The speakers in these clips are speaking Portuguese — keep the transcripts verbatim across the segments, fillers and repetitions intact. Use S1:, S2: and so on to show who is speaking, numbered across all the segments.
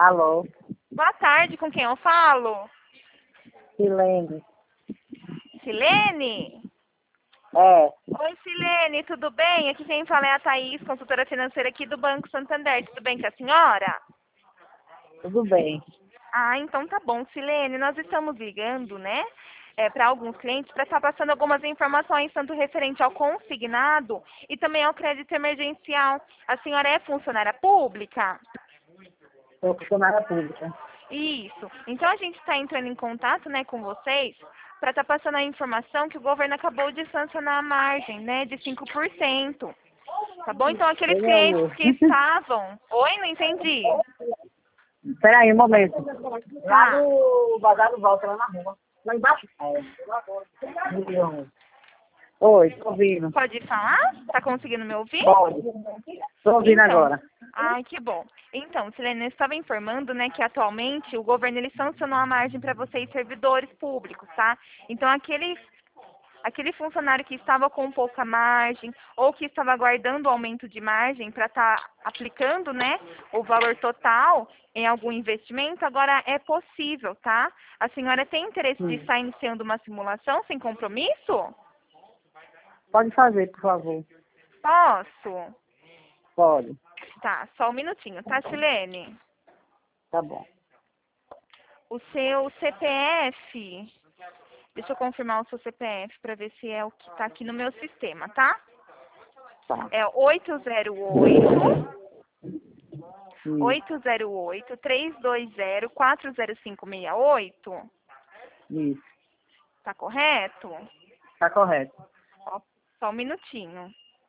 S1: Alô,
S2: Boa tarde, com quem eu falo?
S1: Silene.
S2: Silene?
S1: É,
S2: Oi, Silene, tudo bem? Aqui quem fala é a Thaís, consultora financeira aqui do Banco Santander. Tudo bem com a senhora?
S1: tudo bem.
S2: Ah, então tá bom, Silene. Nós estamos ligando, né, para alguns clientes para estar passando algumas informações, tanto referente ao consignado e também ao crédito emergencial. A senhora é funcionária pública?
S1: Sou funcionária pública.
S2: Isso. Então a gente está entrando em contato, né, com vocês para estar passando a informação que o governo acabou de sancionar a margem, né, de cinco por cento. Tá bom? Então aqueles
S1: Oi, meu
S2: clientes
S1: amor.
S2: que estavam... Oi, não entendi.
S1: Espera aí um momento. Lá
S2: Tá.
S1: no Bazar do Volta, lá na rua. Lá embaixo? É. Milhão. Oi, tô ouvindo.
S2: Pode falar? Tá conseguindo me ouvir?
S1: Pode. Tô ouvindo
S2: Então,
S1: agora.
S2: ai, que bom. Então, Silene, eu estava informando, né, que atualmente o governo ele sancionou a margem para vocês servidores públicos, tá? Então, aquele aquele funcionário que estava com pouca margem ou que estava aguardando o aumento de margem para estar aplicando, né, o valor total em algum investimento, agora é possível, tá? A senhora tem interesse de
S1: Sim.
S2: estar iniciando uma simulação sem compromisso?
S1: Pode fazer, por favor.
S2: Posso?
S1: Pode.
S2: Tá, só um minutinho, tá, Silene?
S1: Tá bom.
S2: O seu C P F, deixa eu confirmar o seu C P F para ver se é o que está aqui no meu sistema, tá?
S1: Tá.
S2: É oito zero oito,
S1: Isso.
S2: oito zero oito, três dois zero, quatro zero cinco seis oito,
S1: Isso.
S2: tá correto?
S1: Tá correto.
S2: Ó, só um minutinho.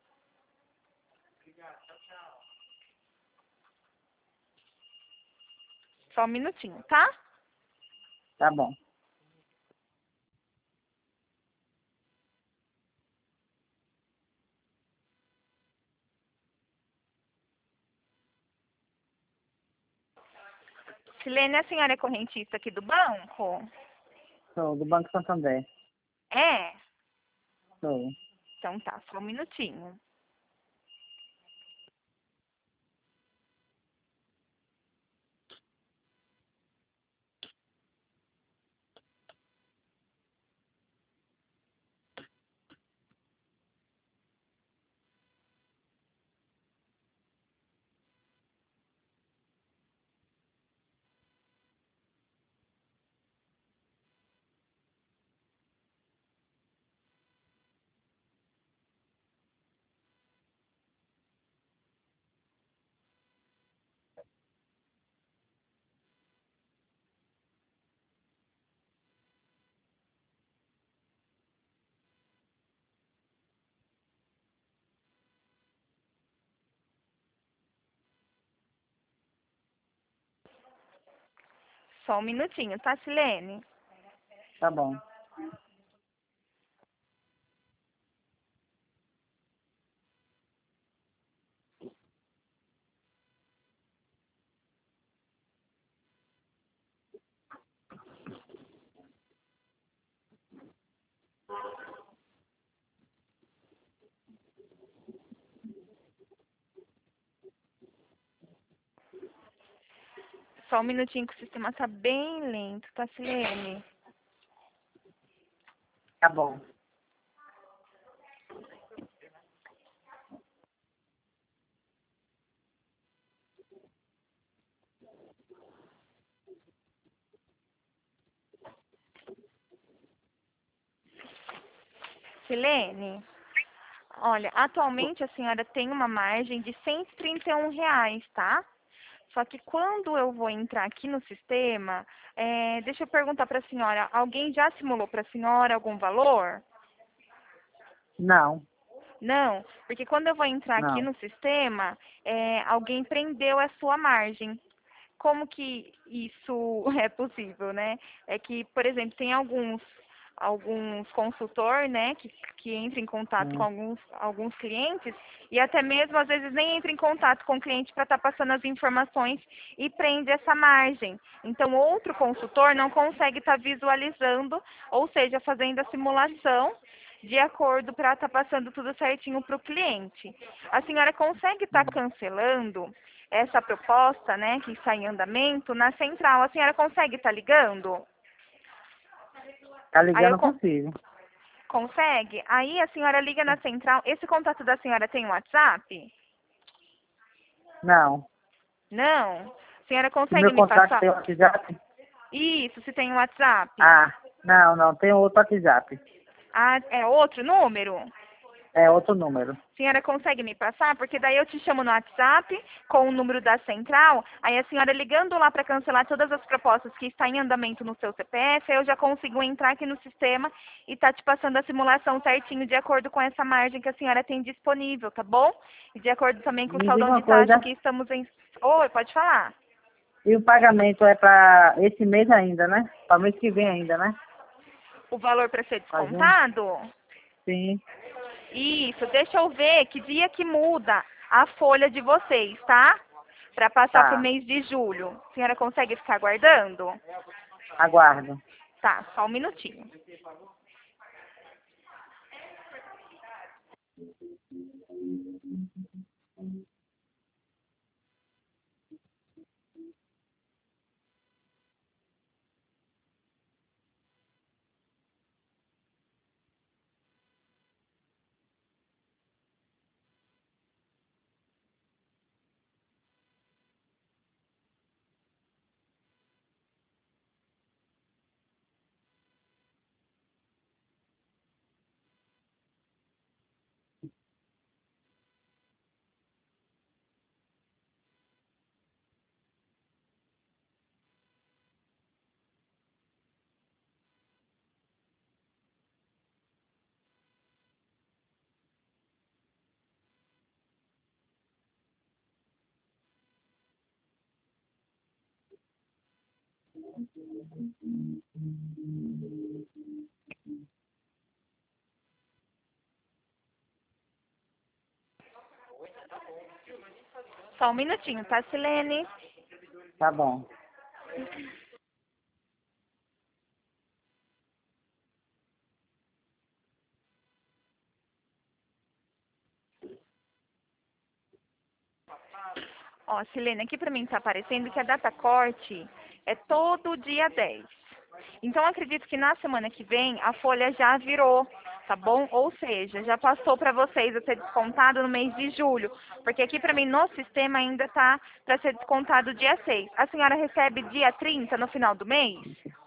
S2: Só um minutinho, tá?
S1: Tá bom.
S2: Silene, a senhora é correntista aqui do banco?
S1: Sou do Banco Santander.
S2: É?
S1: Sou.
S2: Então tá, só um minutinho. Só um minutinho, tá, Silene?
S1: Tá bom.
S2: Só um minutinho que o sistema tá bem lento, tá, Silene?
S1: Tá bom.
S2: Silene, olha, atualmente a senhora tem uma margem de cento e trinta e um reais, tá? Só que quando eu vou entrar aqui no sistema, é, deixa eu perguntar para a senhora, alguém já simulou para a senhora algum valor?
S1: Não.
S2: Não, porque quando eu vou entrar aqui
S1: Não.
S2: no sistema, é, alguém prendeu a sua margem. Como que isso é possível, né? É que, por exemplo, tem alguns alguns consultor, né, que, que entram em contato com
S1: Hum.
S2: alguns, alguns clientes e até mesmo às vezes nem entra em contato com o cliente para estar passando as informações e prende essa margem. Então, outro consultor não consegue estar visualizando, ou seja, fazendo a simulação de acordo para estar passando tudo certinho para o cliente. A senhora consegue estar cancelando essa proposta, né, que está em andamento na central. A senhora consegue estar ligando?
S1: Tá
S2: Aí eu
S1: ligando
S2: con-
S1: consigo.
S2: consegue? Aí a senhora liga na central. Esse contato da senhora tem WhatsApp?
S1: Não.
S2: Não? A senhora
S1: O
S2: consegue
S1: meu
S2: me
S1: contrato
S2: passar?
S1: tem WhatsApp?
S2: Isso, se tem WhatsApp.
S1: Ah, não, não, tem outro WhatsApp.
S2: Ah, é outro número?
S1: É outro número.
S2: A senhora consegue me passar? Porque daí eu te chamo no WhatsApp com o número da central, aí a senhora ligando lá para cancelar todas as propostas que estão em andamento no seu C P F, aí eu já consigo entrar aqui no sistema e tá te passando a simulação certinho de acordo com essa margem que a senhora tem disponível, tá bom? E de acordo também com o
S1: Me diga
S2: saldão
S1: uma
S2: de taxa
S1: coisa,
S2: que estamos em... Oi, pode falar.
S1: e o pagamento é para esse mês ainda, né? Para mês que vem ainda, né?
S2: O valor para ser
S1: Fazendo?
S2: descontado?
S1: Sim.
S2: Isso, deixa eu ver que dia que muda a folha de vocês, tá? Para passar para o
S1: Tá.
S2: mês de julho. A senhora consegue ficar aguardando?
S1: Aguardo.
S2: Tá, só um minutinho. Só um minutinho, tá, Silene?
S1: Tá bom.
S2: Ó, Silene, aqui pra mim tá aparecendo que a data corte é todo dia dez. Então, acredito que na semana que vem a folha já virou, tá bom? Ou seja, já passou para vocês a ser descontado no mês de julho. Porque aqui pra mim no sistema ainda tá para ser descontado dia seis. A senhora recebe dia trinta no final do mês?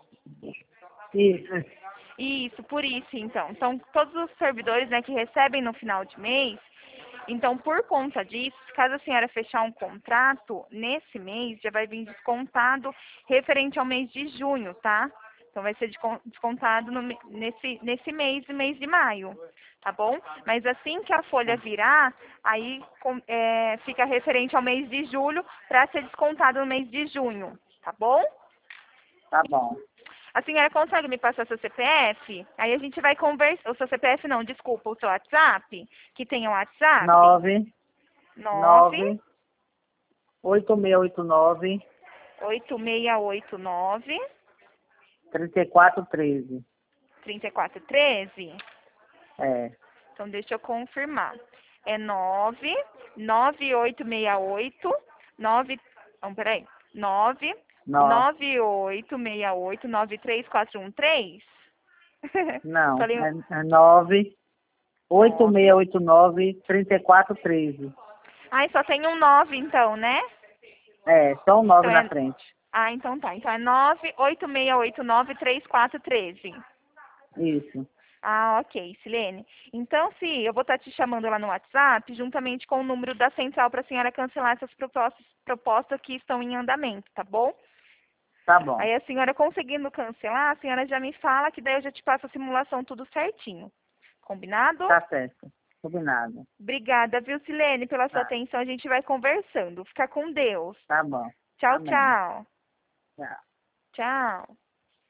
S1: Isso.
S2: Isso, por isso, então. Então, todos os servidores, né, que recebem no final de mês, então, por conta disso, caso a senhora fechar um contrato nesse mês, já vai vir descontado referente ao mês de junho, tá? Então, vai ser descon- descontado no me- nesse, nesse mês, no mês de maio, tá bom? Mas assim que a folha virar, aí com- é, fica referente ao mês de julho para ser descontado no mês de junho, tá bom?
S1: Tá bom.
S2: A senhora consegue me passar seu C P F? Aí a gente vai conversar. O seu C P F não, desculpa, o seu WhatsApp, que tem o WhatsApp.
S1: Nove,
S2: Nove
S1: nove, oito seis oito nove,
S2: oito seis oito nove
S1: trinta e quatro treze.
S2: três quatro um três.
S1: É.
S2: Então deixa eu confirmar. É nove nove oito seis oito nove. Não, peraí. Nove
S1: Não,
S2: nove oito seis oito nove três quatro um três.
S1: não.
S2: Falei.
S1: É, é nove, oito
S2: Nove.
S1: seis oito nove, trinta e quatro treze.
S2: Ai, só tem um nove então, né?
S1: É, só um nove
S2: Então
S1: na
S2: é.
S1: frente.
S2: Ah, então tá. Então é nove oito seis oito nove três quatro um três.
S1: Isso.
S2: Ah, ok, Silene. Então, se eu vou estar te chamando lá no WhatsApp, juntamente com o número da central para a senhora cancelar essas propostas, propostas que estão em andamento, tá bom?
S1: Tá bom.
S2: Aí a senhora conseguindo cancelar, a senhora já me fala que daí eu já te passo a simulação tudo certinho. Combinado?
S1: Tá certo. Combinado.
S2: Obrigada, viu, Silene, pela sua
S1: Tá.
S2: atenção. A gente vai conversando. Fica com Deus.
S1: Tá bom.
S2: Tchau,
S1: Amém.
S2: tchau.
S1: Tchau.
S2: Tchau.